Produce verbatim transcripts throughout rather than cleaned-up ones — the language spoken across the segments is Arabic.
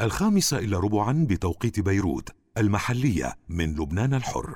الخامسة إلا ربعا بتوقيت بيروت المحلية من لبنان الحر.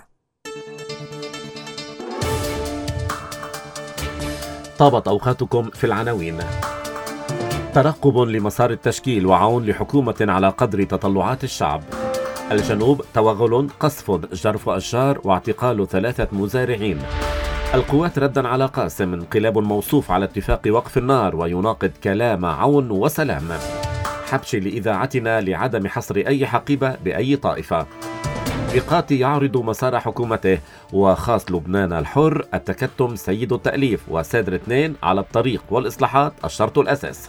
طابت أوقاتكم في العناوين. ترقب لمسار التشكيل وعون لحكومة على قدر تطلعات الشعب. الجنوب توغل، قصف، جرف أشجار واعتقال ثلاثة مزارعين. القوات ردا على قاسم، انقلاب موصوف على اتفاق وقف النار ويناقض كلام عون وسلام. حبش لإذاعتنا لعدم حصر أي حقيبة بأي طائفة. إيقاتي يعرض مسار حكومته، وخاص لبنان الحر التكتم سيد التأليف، وسادر اثنين على الطريق والإصلاحات الشرط الأساس.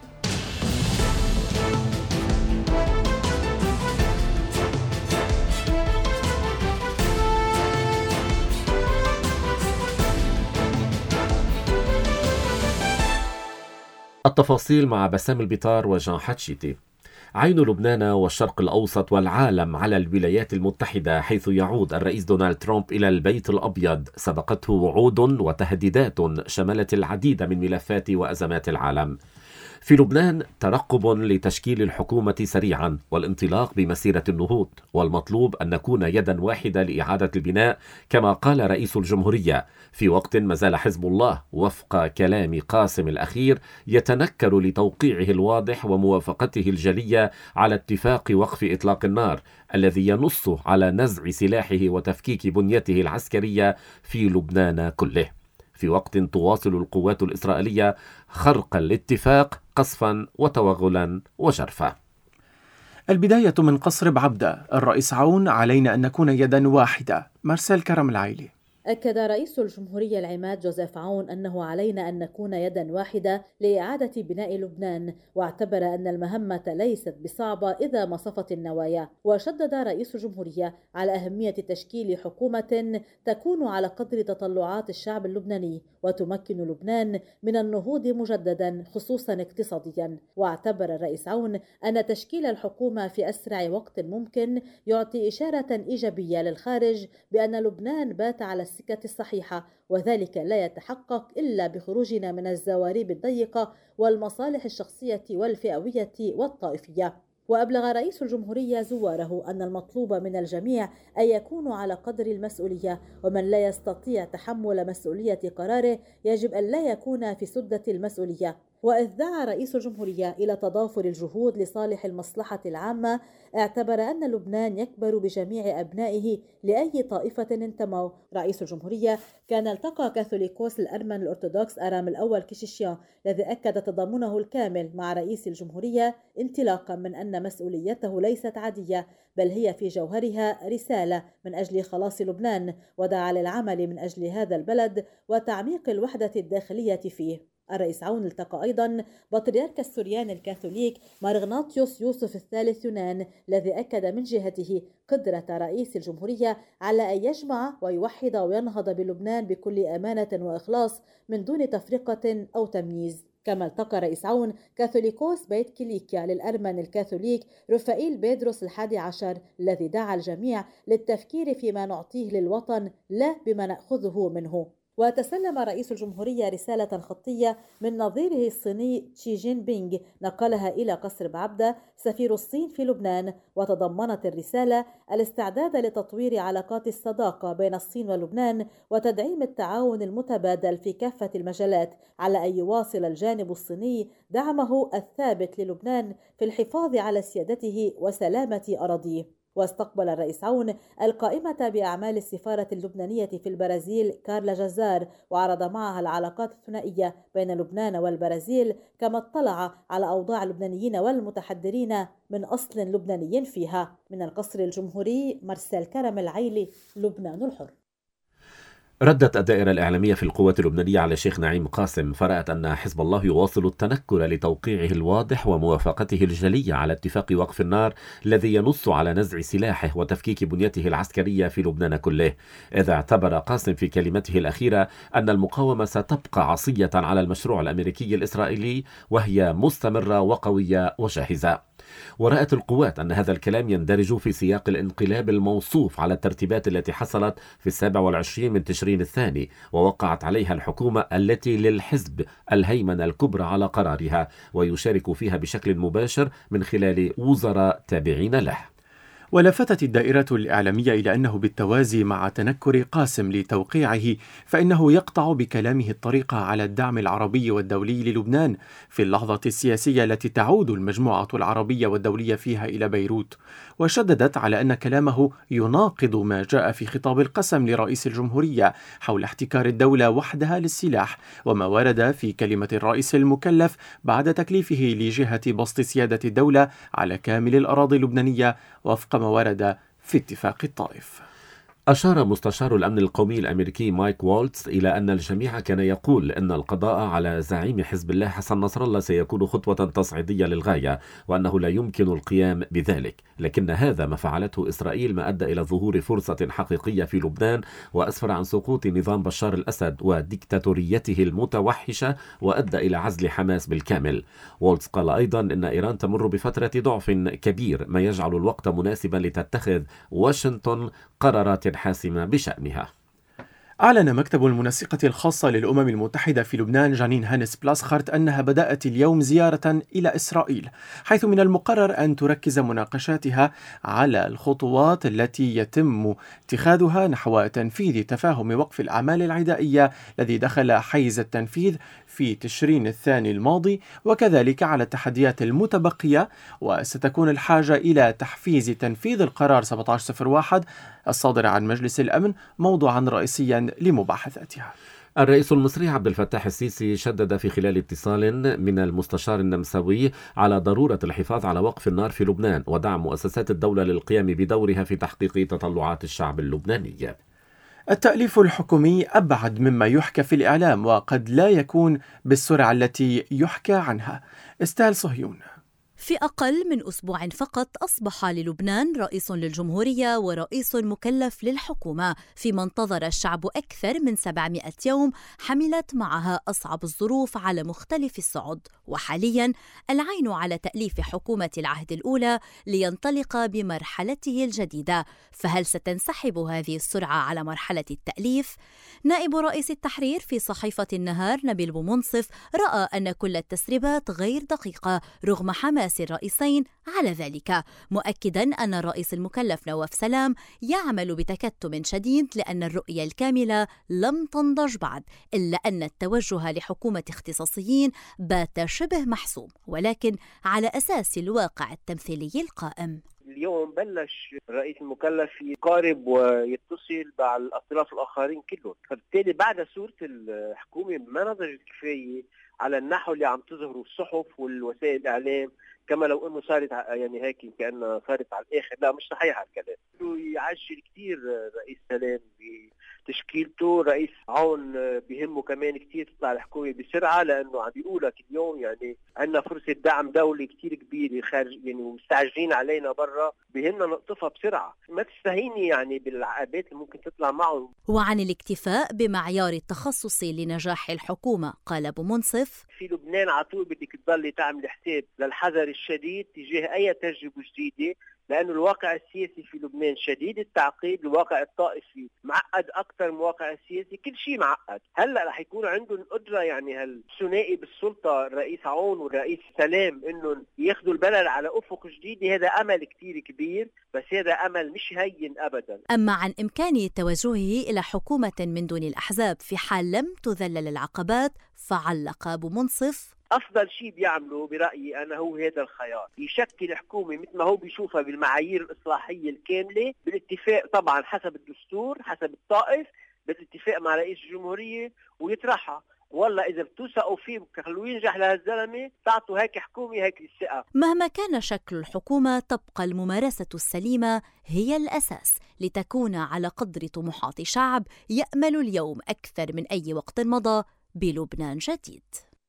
التفاصيل مع بسام البطار وجان حتشيتي. عين لبنان والشرق الأوسط والعالم على الولايات المتحدة، حيث يعود الرئيس دونالد ترامب إلى البيت الأبيض. سبقته وعود وتهديدات شملت العديد من ملفات وأزمات العالم. في لبنان ترقب لتشكيل الحكومة سريعا والانطلاق بمسيرة النهوض، والمطلوب أن نكون يدا واحدة لإعادة البناء كما قال رئيس الجمهورية، في وقت ما زال حزب الله وفق كلام قاسم الأخير يتنكر لتوقيعه الواضح وموافقته الجلية على اتفاق وقف إطلاق النار الذي ينص على نزع سلاحه وتفكيك بنيته العسكرية في لبنان كله، في وقت تواصل القوات الإسرائيلية خرق الاتفاق قصفا وتوغلا وجرفا. البداية من قصر بعبدة. الرئيس عون: علينا أن نكون يدا واحدة. مارسيل كرم العيلي. أكد رئيس الجمهورية العماد جوزيف عون أنه علينا أن نكون يدا واحدة لإعادة بناء لبنان، واعتبر أن المهمة ليست بصعبة إذا ما صفت النوايا. وشدد رئيس الجمهورية على أهمية تشكيل حكومة تكون على قدر تطلعات الشعب اللبناني وتمكن لبنان من النهوض مجددا خصوصا اقتصاديا. واعتبر الرئيس عون أن تشكيل الحكومة في أسرع وقت ممكن يعطي إشارة إيجابية للخارج بأن لبنان بات على السكة الصحيحة، وذلك لا يتحقق إلا بخروجنا من الزواريب الضيقة والمصالح الشخصية والفئوية والطائفية. وأبلغ رئيس الجمهورية زواره أن المطلوب من الجميع أن يكونوا على قدر المسؤولية، ومن لا يستطيع تحمل مسؤولية قراره يجب أن لا يكون في سدة المسؤولية. وإذ دعا رئيس الجمهورية إلى تضافر الجهود لصالح المصلحة العامة، اعتبر أن لبنان يكبر بجميع أبنائه لأي طائفة انتموا. رئيس الجمهورية كان التقى كاثوليكوس الأرمن الأرثوذكس أرام الأول كيشيشيان، الذي أكد تضامنه الكامل مع رئيس الجمهورية، انطلاقا من أن مسؤوليته ليست عادية بل هي في جوهرها رسالة من أجل خلاص لبنان، ودعا للعمل من أجل هذا البلد وتعميق الوحدة الداخلية فيه. الرئيس عون التقى أيضا بطريرك السوريان الكاثوليك مارغناطيوس يوسف الثالث يونان، الذي أكد من جهته قدرة رئيس الجمهورية على أن يجمع ويوحد وينهض بلبنان بكل أمانة وإخلاص من دون تفرقة أو تمييز. كما التقى رئيس عون كاثوليكوس بيت كيليكيا للأرمن الكاثوليك رفائيل بيدروس الحادي عشر، الذي دعا الجميع للتفكير فيما نعطيه للوطن لا بما نأخذه منه. وتسلم رئيس الجمهورية رسالة خطية من نظيره الصيني شي جين بينغ، نقلها إلى قصر بعبدة سفير الصين في لبنان، وتضمنت الرسالة الاستعداد لتطوير علاقات الصداقة بين الصين ولبنان وتدعيم التعاون المتبادل في كافة المجالات، على أن يواصل الجانب الصيني دعمه الثابت للبنان في الحفاظ على سيادته وسلامة أراضيه. واستقبل الرئيس عون القائمة بأعمال السفارة اللبنانية في البرازيل كارلا جزار، وعرض معها العلاقات الثنائية بين لبنان والبرازيل، كما اطلع على أوضاع اللبنانيين والمتحدرين من أصل لبناني فيها. من القصر الجمهوري، مارسيل كرم العيلي، لبنان الحر. ردت الدائرة الإعلامية في القوات اللبنانية على شيخ نعيم قاسم، فرأت أن حزب الله يواصل التنكر لتوقيعه الواضح وموافقته الجلية على اتفاق وقف النار الذي ينص على نزع سلاحه وتفكيك بنيته العسكرية في لبنان كله، إذا اعتبر قاسم في كلمته الأخيرة أن المقاومة ستبقى عصية على المشروع الأمريكي الإسرائيلي وهي مستمرة وقوية وجاهزة. ورأت القوات أن هذا الكلام يندرج في سياق الانقلاب الموصوف على الترتيبات التي حصلت في السابع والعشرين من تشرين الثاني ووقعت عليها الحكومة التي للحزب الهيمنة الكبرى على قرارها ويشارك فيها بشكل مباشر من خلال وزراء تابعين له. ولفتت الدائرة الإعلامية إلى أنه بالتوازي مع تنكر قاسم لتوقيعه فإنه يقطع بكلامه الطريق على الدعم العربي والدولي للبنان في اللحظة السياسية التي تعود المجموعة العربية والدولية فيها إلى بيروت، وشددت على أن كلامه يناقض ما جاء في خطاب القسم لرئيس الجمهورية حول احتكار الدولة وحدها للسلاح وما ورد في كلمة الرئيس المكلف بعد تكليفه لجهة بسط سيادة الدولة على كامل الأراضي اللبنانية وفق ما ورد في اتفاق الطائف. أشار مستشار الأمن القومي الأمريكي مايك والتز إلى أن الجميع كان يقول أن القضاء على زعيم حزب الله حسن نصر الله سيكون خطوة تصعيدية للغاية وأنه لا يمكن القيام بذلك، لكن هذا ما فعلته إسرائيل ما أدى إلى ظهور فرصة حقيقية في لبنان وأسفر عن سقوط نظام بشار الأسد وديكتاتوريته المتوحشة وأدى إلى عزل حماس بالكامل. والتز قال أيضا أن إيران تمر بفترة ضعف كبير ما يجعل الوقت مناسبا لتتخذ واشنطن قرارات حاسمة بشأنها. أعلن مكتب المنسقة الخاصة للأمم المتحدة في لبنان جانين هانس بلاسخارت أنها بدأت اليوم زيارة إلى إسرائيل، حيث من المقرر أن تركز مناقشاتها على الخطوات التي يتم اتخاذها نحو تنفيذ تفاهم وقف الأعمال العدائية الذي دخل حيز التنفيذ في تشرين الثاني الماضي، وكذلك على التحديات المتبقية، وستكون الحاجة إلى تحفيز تنفيذ القرار سبعة عشر صفر واحد الصادر عن مجلس الأمن موضوعا رئيسيا لمباحثاتها. الرئيس المصري عبد الفتاح السيسي شدد في خلال اتصال من المستشار النمساوي على ضرورة الحفاظ على وقف النار في لبنان ودعم مؤسسات الدولة للقيام بدورها في تحقيق تطلعات الشعب اللبناني. التأليف الحكومي أبعد مما يحكى في الإعلام وقد لا يكون بالسرعة التي يحكى عنها. استال صهيون. في أقل من أسبوع فقط أصبح للبنان رئيس للجمهورية ورئيس مكلف للحكومة فيما انتظر الشعب أكثر من سبعمائة يوم حملت معها أصعب الظروف على مختلف الصعد، وحاليا العين على تأليف حكومة العهد الأولى لينطلق بمرحلته الجديدة. فهل ستنسحب هذه السرعة على مرحلة التأليف؟ نائب رئيس التحرير في صحيفة النهار نبيل بومنصف رأى أن كل التسريبات غير دقيقة رغم حماس الرئيسين على ذلك، مؤكدا أن الرئيس المكلف نواف سلام يعمل بتكتم شديد لأن الرؤية الكاملة لم تنضج بعد، إلا أن التوجه لحكومة اختصاصيين بات شبه محسوم ولكن على أساس الواقع التمثيلي القائم. اليوم بلش الرئيس المكلف يقارب ويتصل مع الأطراف الآخرين كلهم، فبالتالي بعد صورة الحكومة ما نضجت كفاية على النحو اللي عم تظهره الصحف والوسائل الإعلام، كما لو انه صارت يعني هيك كأنها صارت على الاخر. لا، مش صحيح هالكلام. يعجل كثير رئيس سلام بتشكيلته. رئيس عون بيهمه كمان كثير تطلع الحكومه بسرعه، لانه عم بيقولك اليوم يعني عندنا فرصه دعم دولي كثير كبيره خارج، يعني ومستعجلين علينا برا، بيهمنا نقطفها بسرعه. ما تستهيني يعني بالعقبات اللي ممكن تطلع معهم. وعن الاكتفاء بمعيار التخصصي لنجاح الحكومه قال ابو منصف: في لبنان على طول بدك تضلي تعمل حساب للحذر الشديد تجاه اي تجربه جديده، لأنه الواقع السياسي في لبنان شديد التعقيد. الواقع الطائفي معقد أكثر من الواقع السياسي، كل شيء معقد. هلأ رح يكون عندهم قدرة يعني هالثنائي بالسلطة، الرئيس عون والرئيس سلام، إنهم ياخذوا البلد على أفق جديد. هذا أمل كتير كبير، بس هذا أمل مش هين أبدا. أما عن إمكان توجهه إلى حكومة من دون الأحزاب في حال لم تذلل العقبات، فعلق أبو منصف: أفضل شيء بيعمله برأيي أنا هو هذا الخيار، يشكل حكومة مثل ما هو بيشوفها بالمعايير الإصلاحية الكاملة، بالاتفاق طبعا حسب الدستور حسب الطائف، بالاتفاق مع رئيس الجمهورية، ويطرحها. والله إذا بتوثقوا فيه خلوه ينجح لهالزلمة، تعطوا هيك حكومة هيك الثقة. مهما كان شكل الحكومة تبقى الممارسة السليمة هي الأساس لتكون على قدر طموحات شعب يأمل اليوم أكثر من أي وقت مضى بلبنان جديد.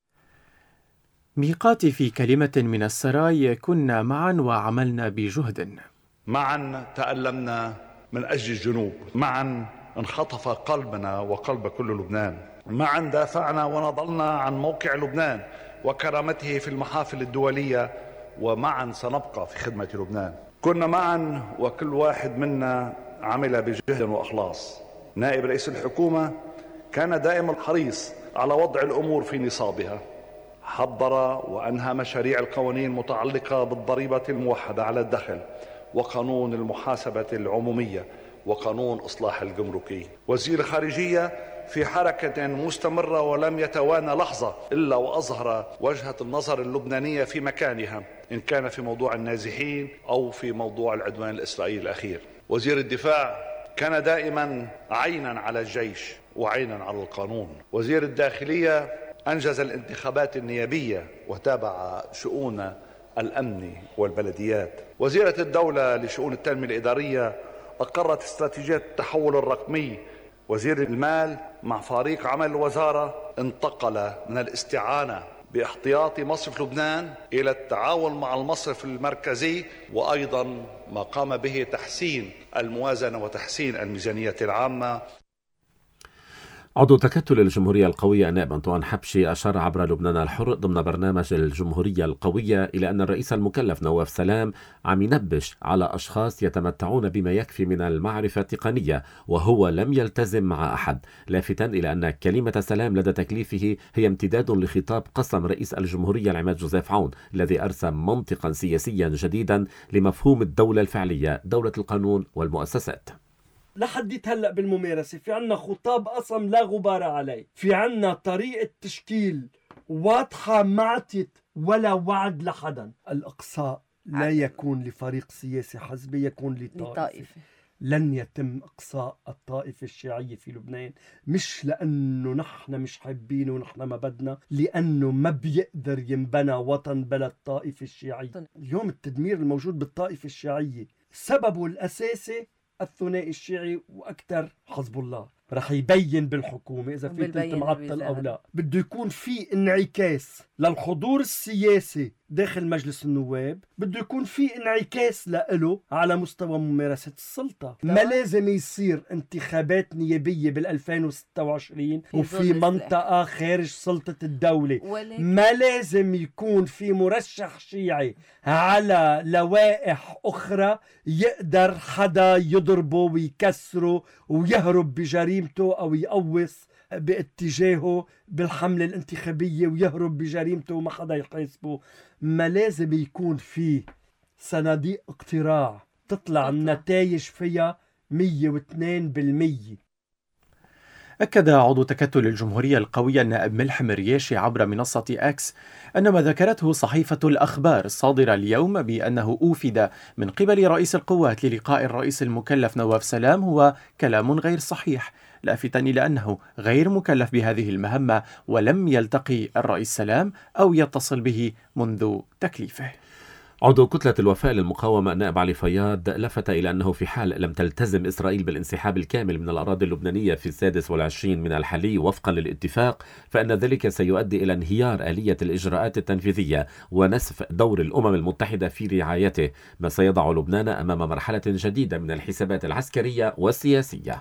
ميقاتي في كلمة من السراي: كنا معا وعملنا بجهد. معا تألمنا من أجل الجنوب، معا انخطف قلبنا وقلب كل لبنان، معا دافعنا ونضلنا عن موقع لبنان وكرامته في المحافل الدولية ومعا سنبقى في خدمة لبنان. كنا معا وكل واحد منا عمل بجهد وإخلاص. نائب رئيس الحكومة كان دائما حريص على وضع الأمور في نصابها، حضر وأنهى مشاريع القوانين المتعلقة بالضريبة الموحدة على الدخل وقانون المحاسبة العمومية وقانون إصلاح الجمركي. وزير الخارجية في حركة مستمرة ولم يتوانى لحظة إلا وأظهر وجهة النظر اللبنانية في مكانها، إن كان في موضوع النازحين أو في موضوع العدوان الإسرائيلي الأخير. وزير الدفاع كان دائما عينا على الجيش وعينا على القانون. وزير الداخلية أنجز الانتخابات النيابية وتابع شؤون الأمن والبلديات. وزيرة الدولة لشؤون التنمية الإدارية أقرت استراتيجية التحول الرقمي. وزير المال مع فريق عمل الوزارة انتقل من الاستعانة باحتياطي مصرف لبنان إلى التعاون مع المصرف المركزي، وأيضا ما قام به تحسين الموازنة وتحسين الميزانية العامة. عضو تكتل الجمهورية القوية النائب أنطوان حبشي أشار عبر لبنان الحر ضمن برنامج الجمهورية القوية إلى أن الرئيس المكلف نواف سلام عم ينبش على أشخاص يتمتعون بما يكفي من المعرفة التقنية وهو لم يلتزم مع أحد، لافتا إلى أن كلمة سلام لدى تكليفه هي امتداد لخطاب قسم رئيس الجمهورية العماد جوزيف عون الذي أرسم منطقا سياسيا جديدا لمفهوم الدولة الفعلية، دولة القانون والمؤسسات. لحد هلأ بالممارسة في عنا خطاب قسم لا غبار عليه، في عنا طريقة تشكيل واضحة ما عطيت ولا وعد لحدا. الإقصاء لا يكون لفريق سياسي حزبي، يكون لطائفة. لن يتم إقصاء الطائفة الشيعية في لبنان، مش لأنه نحن مش حابين ونحن ما بدنا، لأنه ما بيقدر ينبنى وطن بلا الطائفة الشيعية. اليوم التدمير الموجود بالطائفة الشيعية سببه الأساسي الثنائي الشيعي واكثر حزب الله. رح يبين بالحكومه اذا في تلت معطل او لا. بده يكون في انعكاس للحضور السياسي داخل مجلس النواب، بده يكون في انعكاس له على مستوى ممارسه السلطه. ما لازم يصير انتخابات نيابيه بال ألفين وستة وعشرين وفي منطقه خارج سلطه الدوله. ما لازم يكون في مرشح شيعي على لوائح اخرى يقدر حدا يضربه ويكسره ويهرب بجريمته أو يقوص باتجاهه بالحملة الانتخابية ويهرب بجريمته وما حدا يحاسبه. ما لازم يكون فيه صناديق اقتراع تطلع النتائج فيها مية واثنين بالمية. أكد عضو تكتل الجمهورية القوية النائب ملحم رياشي عبر منصة أكس أن ما ذكرته صحيفة الأخبار الصادرة اليوم بأنه أوفد من قبل رئيس القوات للقاء الرئيس المكلف نواف سلام هو كلام غير صحيح، لافتا إلى أنه غير مكلف بهذه المهمة ولم يلتقي الرئيس سلام أو يتصل به منذ تكليفه. عضو كتلة الوفاء للمقاومة النائب علي فياض لفت إلى أنه في حال لم تلتزم إسرائيل بالانسحاب الكامل من الأراضي اللبنانية في السادس والعشرين من الحلي وفقا للاتفاق، فإن ذلك سيؤدي إلى انهيار آلية الإجراءات التنفيذية ونسف دور الأمم المتحدة في رعايته، ما سيضع لبنان أمام مرحلة جديدة من الحسابات العسكرية والسياسية.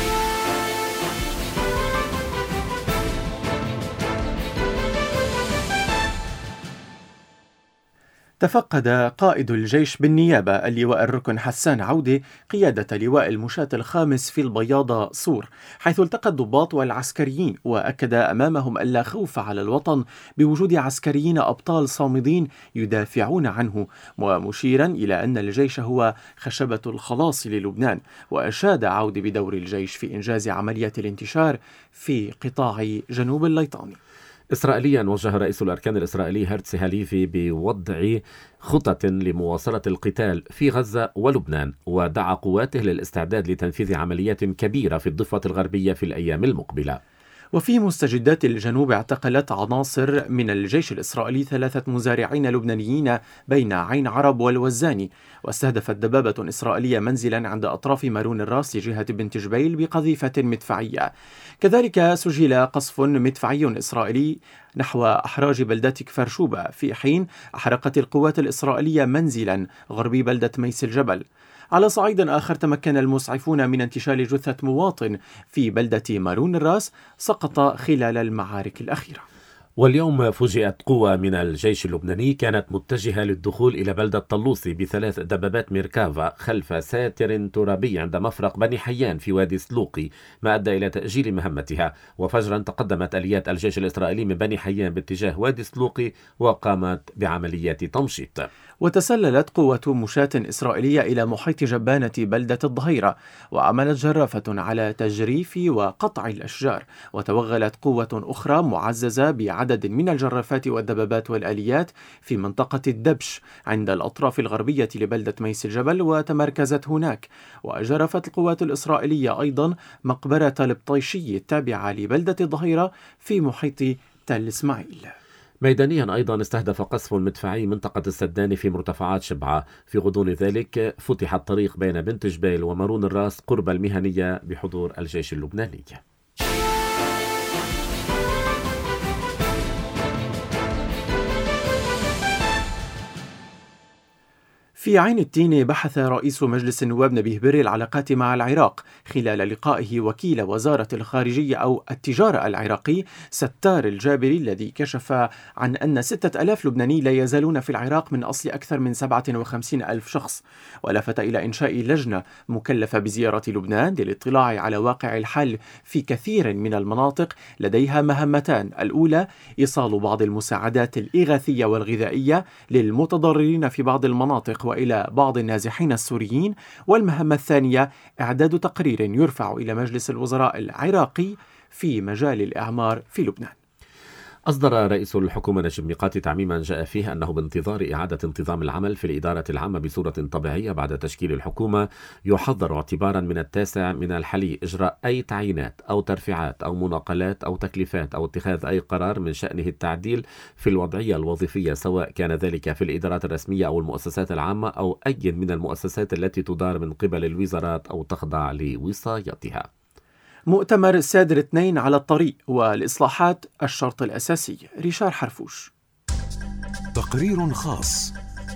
تفقد قائد الجيش بالنيابة اللواء الركن حسان عودة قيادة لواء المشاة الخامس في البياضة صور، حيث التقى الضباط والعسكريين وأكد أمامهم ألا خوف على الوطن بوجود عسكريين أبطال صامدين يدافعون عنه، ومشيرا إلى أن الجيش هو خشبة الخلاص للبنان. وأشاد عودة بدور الجيش في إنجاز عملية الانتشار في قطاع جنوب الليطاني. إسرائيليا وجه رئيس الأركان الإسرائيلي هرتسي هاليفي بوضع خطط لمواصلة القتال في غزة ولبنان، ودعا قواته للاستعداد لتنفيذ عمليات كبيرة في الضفة الغربية في الأيام المقبلة. وفي مستجدات الجنوب اعتقلت عناصر من الجيش الإسرائيلي ثلاثة مزارعين لبنانيين بين عين عرب والوزاني، واستهدفت دبابة إسرائيلية منزلا عند أطراف مارون الراس لجهة بنت جبيل بقذيفة مدفعية. كذلك سجل قصف مدفعي إسرائيلي نحو أحراج بلدة كفر شوبة، في حين أحرقت القوات الإسرائيلية منزلا غربي بلدة ميس الجبل. على صعيد آخر تمكن المسعفون من انتشال جثة مواطن في بلدة مارون الراس سقط خلال المعارك الأخيرة. واليوم فوجئت قوة من الجيش اللبناني كانت متجهة للدخول إلى بلدة طلوسي بثلاث دبابات ميركافا خلف ساتر ترابي عند مفرق بني حيان في وادي سلوقي، ما أدى إلى تأجيل مهمتها. وفجرا تقدمت آليات الجيش الإسرائيلي من بني حيان باتجاه وادي سلوقي وقامت بعمليات تمشيط. وتسللت قوة مشاة إسرائيلية إلى محيط جبانة بلدة الظهيرة، وعملت جرافة على تجريف وقطع الأشجار، وتوغلت قوة أخرى معززة بعدد من الجرافات والدبابات والآليات في منطقة الدبش عند الأطراف الغربية لبلدة ميس الجبل، وتمركزت هناك. وجرفت القوات الإسرائيلية أيضا مقبرة البطيشي التابعة لبلدة الظهيرة في محيط تل إسماعيل. ميدانيا أيضا استهدف قصف مدفعي منطقة السداني في مرتفعات شبعة. في غضون ذلك فتح الطريق بين بنت جبيل ومارون الراس قرب المهنية بحضور الجيش اللبناني. في عين التين بحث رئيس مجلس النواب نبيه بري العلاقات مع العراق خلال لقائه وكيل وزارة الخارجية أو التجارة العراقي ستار الجابري، الذي كشف عن أن ستة ألاف لبناني لا يزالون في العراق من أصل أكثر من سبعة وخمسين ألف شخص. ولفت إلى إنشاء لجنة مكلفة بزيارة لبنان للاطلاع على واقع الحال في كثير من المناطق لديها مهمتان: الأولى إيصال بعض المساعدات الإغاثية والغذائية للمتضررين في بعض المناطق وإلى بعض النازحين السوريين، والمهمة الثانية إعداد تقرير يرفع إلى مجلس الوزراء العراقي في مجال الإعمار في لبنان. أصدر رئيس الحكومة نجيب ميقاتي تعميما جاء فيه أنه بانتظار إعادة انتظام العمل في الإدارة العامة بصورة طبيعية بعد تشكيل الحكومة، يحضر اعتبارا من التاسع من الحلي إجراء أي تعيينات أو ترفيعات أو مناقلات أو تكليفات أو اتخاذ أي قرار من شأنه التعديل في الوضعية الوظيفية، سواء كان ذلك في الإدارات الرسمية أو المؤسسات العامة أو أي من المؤسسات التي تدار من قبل الوزارات أو تخضع لوصايتها. مؤتمر سادر اثنين على الطريق، والإصلاحات الشرط الأساسي. ريشار حرفوش. تقرير خاص.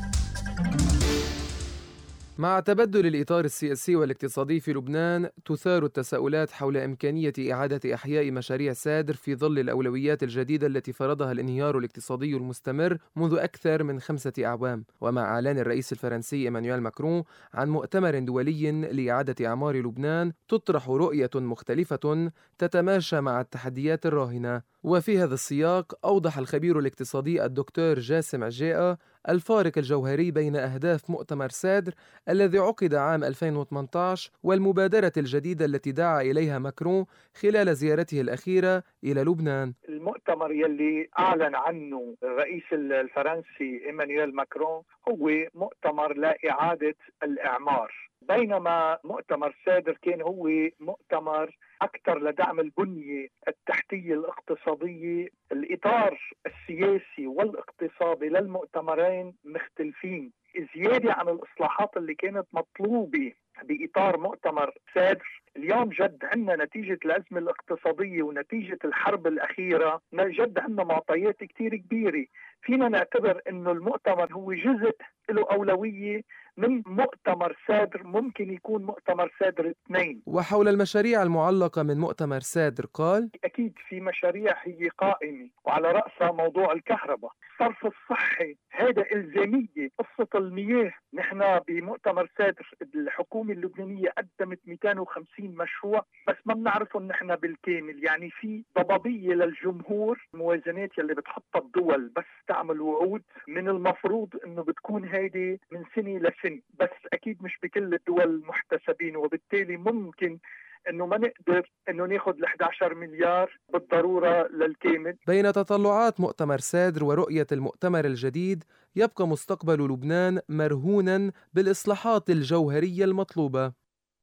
مع تبدل الإطار السياسي والاقتصادي في لبنان، تثار التساؤلات حول إمكانية إعادة إحياء مشاريع سادر في ظل الأولويات الجديدة التي فرضها الانهيار الاقتصادي المستمر منذ أكثر من خمسة أعوام. ومع إعلان الرئيس الفرنسي إيمانويل ماكرون عن مؤتمر دولي لإعادة إعمار لبنان، تطرح رؤية مختلفة تتماشى مع التحديات الراهنة. وفي هذا السياق أوضح الخبير الاقتصادي الدكتور جاسم عجيئة الفارق الجوهري بين أهداف مؤتمر سادر الذي عقد عام ألفين وثمانية عشر والمبادرة الجديدة التي دعا إليها ماكرون خلال زيارته الأخيرة إلى لبنان. المؤتمر يلي أعلن عنه الرئيس الفرنسي إيمانويل ماكرون هو مؤتمر لإعادة الإعمار، بينما مؤتمر سادر كان هو مؤتمر أكثر لدعم البنية التحتية الاقتصادية. الإطار السياسي والاقتصادي للمؤتمرين مختلفين، زيادة عن الإصلاحات اللي كانت مطلوبة بإطار مؤتمر سادر. اليوم جد عندنا نتيجة الأزمة الاقتصادية ونتيجة الحرب الأخيرة، جد عندنا معطيات كتير كبيرة. فينا نعتبر أنه المؤتمر هو جزء له أولوية من مؤتمر سادر، ممكن يكون مؤتمر سادر اثنين. وحول المشاريع المعلقة من مؤتمر سادر قال: أكيد في مشاريع هي قائمة، وعلى رأسها موضوع الكهرباء، الصرف الصحي، هذا إلزامية، قصة المياه. نحن بمؤتمر سادر الحكومة اللبنانية قدمت مئتين وخمسين مشروع، بس ما بنعرفهم نحن بالكامل، يعني في ضبابية للجمهور. الموازنات يلي بتحطها الدول بس تعمل وعود، من المفروض انه بتكون هيدي من سنة لسنة، بس اكيد مش بكل الدول محتسبين، وبالتالي ممكن انه ما نقدر انه ناخذ ال إحدى عشر مليار بالضرورة للكامل. بين تطلعات مؤتمر سادر ورؤية المؤتمر الجديد، يبقى مستقبل لبنان مرهونا بالإصلاحات الجوهرية المطلوبة.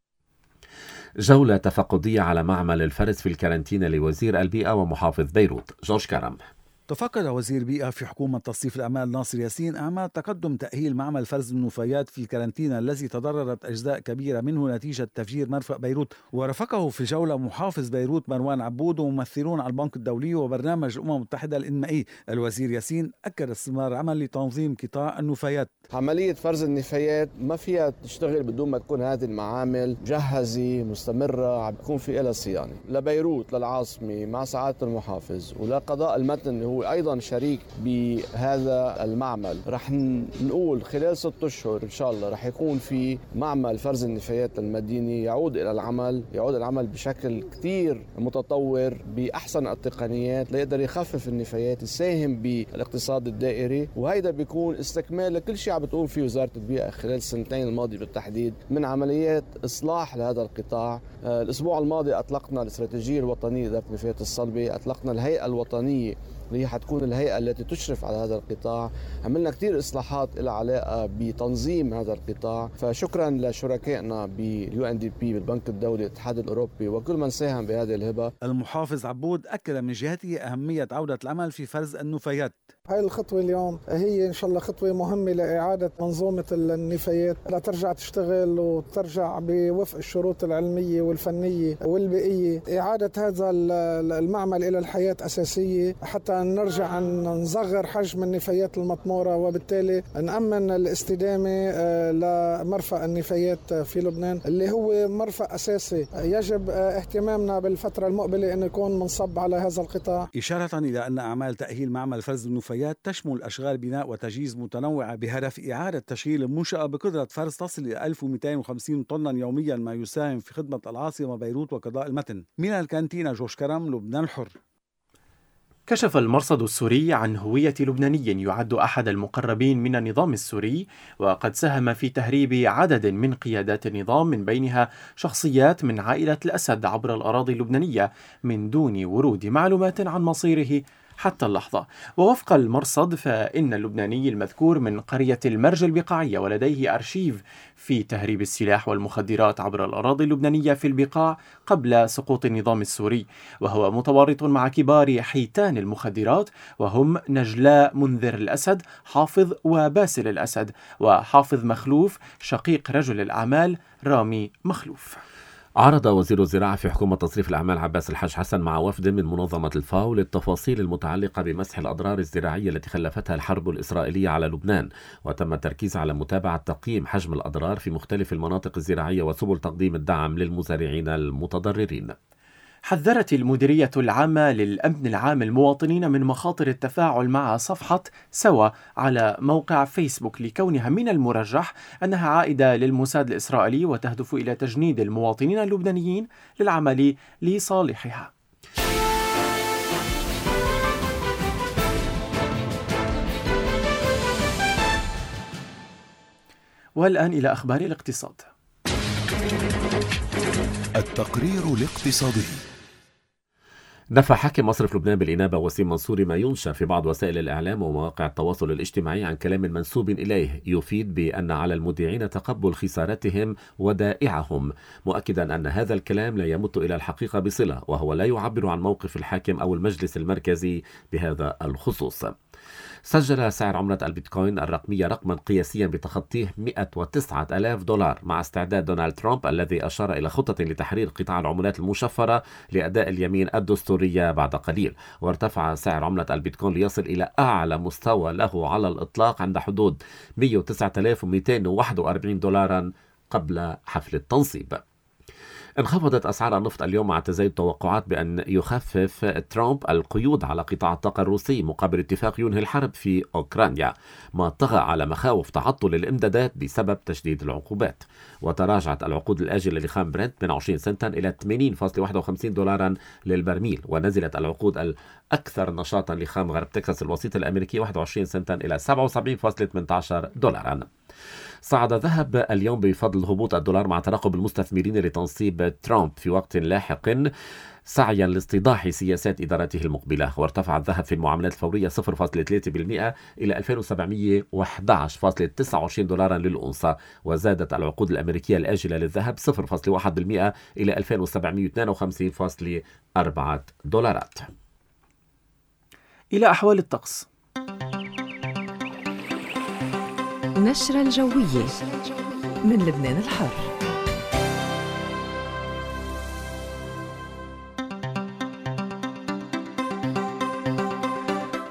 جولة تفقدية على معمل الفرز في الكارنتينا لوزير البيئة ومحافظ بيروت جورج كرم. تفقد وزير بيئة في حكومة تصريف الأعمال ناصر ياسين أعمال تقدم تأهيل معمل فرز النفايات في الكارنتينا الذي تضررت أجزاء كبيرة منه نتيجة تفجير مرفأ بيروت. ورافقه في الجولة محافظ بيروت مروان عبود وممثلون على البنك الدولي وبرنامج الأمم المتحدة الإنمائي. الوزير ياسين أكد استمرار عمل لتنظيم قطاع النفايات. عملية فرز النفايات ما فيها تشتغل بدون ما تكون هذه المعامل مجهزة مستمرة، عم بيكون في لها صيانة لبيروت للعاصمة مع سعادة المحافظ ولقضاء المتن اللي هو هو أيضا شريك بهذا المعمل. رح نقول خلال ست أشهر إن شاء الله رح يكون في معمل فرز النفايات المديني يعود إلى العمل يعود العمل بشكل كتير متطور بأحسن التقنيات ليقدر يخفف النفايات، يساهم بالاقتصاد الدائري، وهيدا بيكون استكمال لكل شيء عم بتقوم فيه وزارة البيئة خلال السنتين الماضية بالتحديد من عمليات إصلاح لهذا القطاع. الأسبوع الماضي أطلقنا الاستراتيجية الوطنية لإدارة النفايات الصلبة، أطلقنا الهيئة الوطنية اللي هي حتكون الهيئة التي تشرف على هذا القطاع. عملنا كتير إصلاحات لها علاقة بتنظيم هذا القطاع، فشكرا لشركائنا باليو ان دي بي بالبنك الدولي الاتحاد الأوروبي وكل من ساهم بهذه الهبة. المحافظ عبود أكد من جهته أهمية عودة العمل في فرز النفايات. هاي الخطوة اليوم هي إن شاء الله خطوة مهمة لإعادة منظومة النفايات لترجع تشتغل وترجع بوفق الشروط العلمية والفنية والبيئية. إعادة هذا المعمل إلى الحياة أساسية حتى نرجع نصغر حجم النفايات المطمورة وبالتالي نأمن الاستدامة لمرفأ النفايات في لبنان اللي هو مرفأ أساسي. يجب اهتمامنا بالفترة المقبلة أن يكون منصب على هذا القطاع. إشارة إلى أن أعمال تأهيل معمل فرز النفايات تشمل أشغال بناء وتجهيز متنوعة بهدف إعادة تشغيل المنشأة بقدرة فرز تصل إلى ألف ومئتين وخمسين طنا يوميا، ما يساهم في خدمة العاصمة بيروت وقضاء المتن. من الكانتينا جوش كرم، لبنان الحر. كشف المرصد السوري عن هوية لبناني يعد أحد المقربين من النظام السوري، وقد ساهم في تهريب عدد من قيادات النظام من بينها شخصيات من عائلة الأسد عبر الأراضي اللبنانية من دون ورود معلومات عن مصيره حتى اللحظة. ووفق المرصد فإن اللبناني المذكور من قرية المرج البقاعية ولديه أرشيف في تهريب السلاح والمخدرات عبر الأراضي اللبنانية في البقاع قبل سقوط النظام السوري، وهو متورط مع كبار حيتان المخدرات وهم نجلاء منذر الأسد، حافظ وباسل الأسد، وحافظ مخلوف شقيق رجل الأعمال رامي مخلوف. عرض وزير الزراعة في حكومة تصريف الأعمال عباس الحاج حسن مع وفد من منظمة الفاو للتفاصيل المتعلقة بمسح الأضرار الزراعية التي خلفتها الحرب الإسرائيلية على لبنان، وتم التركيز على متابعة تقييم حجم الأضرار في مختلف المناطق الزراعية وسبل تقديم الدعم للمزارعين المتضررين. حذرت المديرية العامة للأمن العام المواطنين من مخاطر التفاعل مع صفحة سوا على موقع فيسبوك لكونها من المرجح أنها عائدة للموساد الإسرائيلي وتهدف إلى تجنيد المواطنين اللبنانيين للعمل لصالحها. والآن إلى أخبار الاقتصاد. التقرير الاقتصادي. نفى حاكم مصرف لبنان بالإنابة وسيم منصوري ما ينشر في بعض وسائل الإعلام ومواقع التواصل الاجتماعي عن كلام منسوب إليه يفيد بأن على المودعين تقبل خسارتهم ودائعهم، مؤكدا أن هذا الكلام لا يمت إلى الحقيقة بصلة، وهو لا يعبر عن موقف الحاكم أو المجلس المركزي بهذا الخصوص. سجل سعر عملة البيتكوين الرقمية رقما قياسيا بتخطيه مئة وتسعة آلاف دولار مع استعداد دونالد ترامب الذي أشار إلى خطة لتحرير قطاع العملات المشفرة لأداء اليمين الدستورية بعد قليل. وارتفع سعر عملة البيتكوين ليصل إلى أعلى مستوى له على الإطلاق عند حدود مئة وتسعة آلاف ومئتين وواحد وأربعين دولارا قبل حفل التنصيب. انخفضت أسعار النفط اليوم مع تزايد توقعات بأن يخفف ترامب القيود على قطاع الطاقة الروسي مقابل اتفاق ينهي الحرب في أوكرانيا، ما طغى على مخاوف تعطل الإمدادات بسبب تشديد العقوبات. وتراجعت العقود الآجلة لخام برنت من عشرين سنتا إلى ثمانين فاصلة واحد وخمسين دولارا للبرميل، ونزلت العقود الأكثر نشاطا لخام غرب تكساس الوسيط الأمريكي واحد وعشرين سنتا إلى سبعة وسبعين فاصلة ثمانية عشر دولارا. صعد ذهب اليوم بفضل هبوط الدولار مع ترقب المستثمرين لتنصيب ترامب في وقت لاحق سعيا لاستيضاح سياسات إدارته المقبلة. وارتفع الذهب في المعاملات الفورية صفر فاصلة ثلاثة بالمئة إلى ألفين وسبعمئة وأحد عشر فاصلة تسعة وعشرين دولارا للأونصة. وزادت العقود الأمريكية الآجلة للذهب صفر فاصلة واحد بالمئة إلى ألفين وسبعمئة واثنين وخمسين فاصلة أربعة دولارات. إلى أحوال الطقس. نشرة الجوية من لبنان الحر.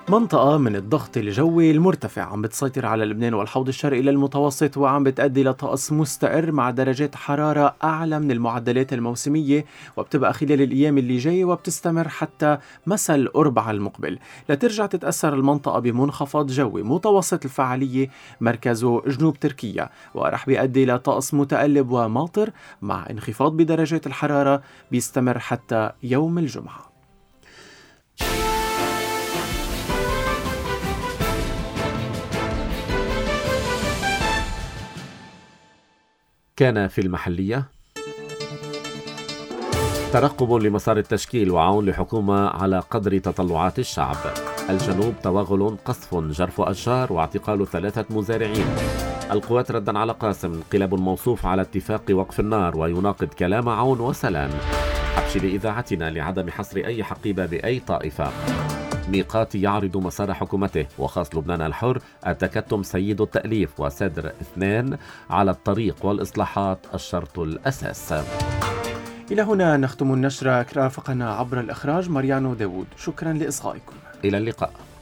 منطقة من الضغط الجوي المرتفع عم بتسيطر على لبنان والحوض الشرقي للمتوسط وعم بتأدي لطقس مستقر مع درجات حرارة أعلى من المعدلات الموسمية، وبتبقى خلال الأيام اللي جاية وبتستمر حتى مساء الأربعاء المقبل، لترجع تتأثر المنطقة بمنخفض جوي متوسط الفعالية مركزه جنوب تركيا، ورح بيؤدي لطقس متقلب وماطر مع انخفاض بدرجات الحرارة بيستمر حتى يوم الجمعة. كان في المحلية ترقب لمسار التشكيل وعون لحكومة على قدر تطلعات الشعب. الجنوب توغل، قصف، جرف أشجار واعتقال ثلاثة مزارعين. القوات ردا على قاسم، انقلاب موصوف على اتفاق وقف النار ويناقض كلام عون وسلام. حبش لإذاعتنا لعدم حصر أي حقيبة بأي طائفة. ميقاتي يعرض مسار حكومته، وخاص لبنان الحر التكتم سيد التأليف، وسادر اثنان على الطريق والإصلاحات الشرط الأساس. إلى هنا نختم النشرة. رافقنا عبر الإخراج ماريانو داوود، شكرا لإصغائكم، إلى اللقاء.